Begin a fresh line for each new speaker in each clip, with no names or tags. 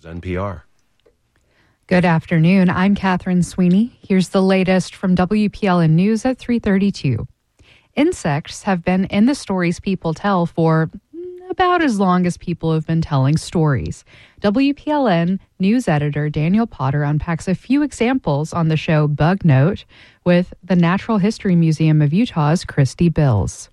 NPR.
Good afternoon. I'm Catherine Sweeney. Here's the latest from WPLN News at 3:32. Insects have been in the stories people tell for about as long as people have been telling stories. WPLN news editor Daniel Potter unpacks a few examples on the show Bug Note with the Natural History Museum of Utah's Christy Bills.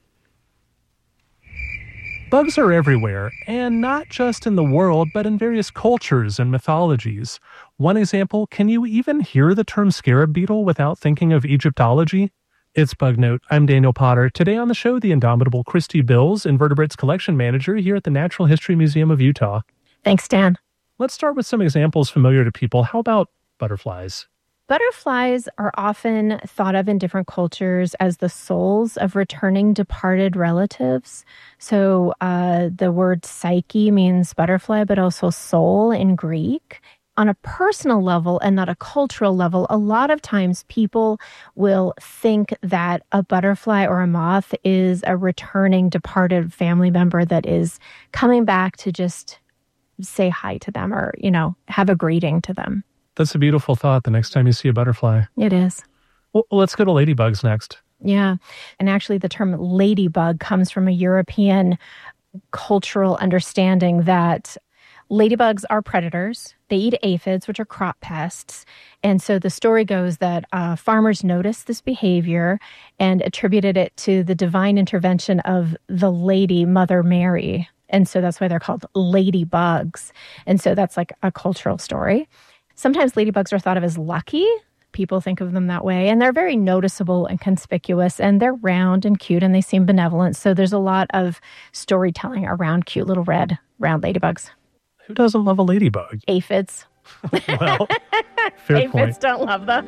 Bugs are everywhere, and not just in the world, but in various cultures and mythologies. One example, can you even hear the term scarab beetle without thinking of Egyptology? It's Bug Note. I'm Daniel Potter. Today on the show, the indomitable Christy Bills, invertebrates collection manager here at the Natural History Museum of Utah.
Thanks, Dan.
Let's start with some examples familiar to people. How about butterflies?
Butterflies are often thought of in different cultures as the souls of returning departed relatives. So the word psyche means butterfly, but also soul in Greek. On a personal level and not a cultural level, a lot of times people will think that a butterfly or a moth is a returning departed family member that is coming back to just say hi to them or, have a greeting to them.
That's a beautiful thought the next time you see a butterfly.
It is.
Well, let's go to ladybugs next.
Yeah. And actually the term ladybug comes from a European cultural understanding that ladybugs are predators. They eat aphids, which are crop pests. And so the story goes that farmers noticed this behavior and attributed it to the divine intervention of the lady, Mother Mary. And so that's why they're called ladybugs. And so that's like a cultural story. Sometimes ladybugs are thought of as lucky. People think of them that way. And they're very noticeable and conspicuous. And they're round and cute and they seem benevolent. So there's a lot of storytelling around cute little red, round ladybugs.
Who doesn't love a ladybug?
Aphids.
Well, fair point.
Aphids don't love them.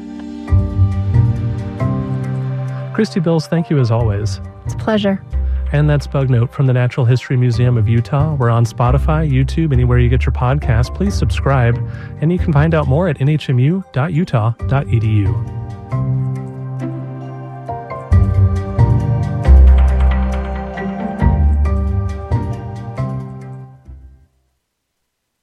Christy Bills, thank you as always.
It's a pleasure.
And that's Bug Note from the Natural History Museum of Utah. We're on Spotify, YouTube, anywhere you get your podcasts. Please subscribe. And you can find out more at nhmu.utah.edu.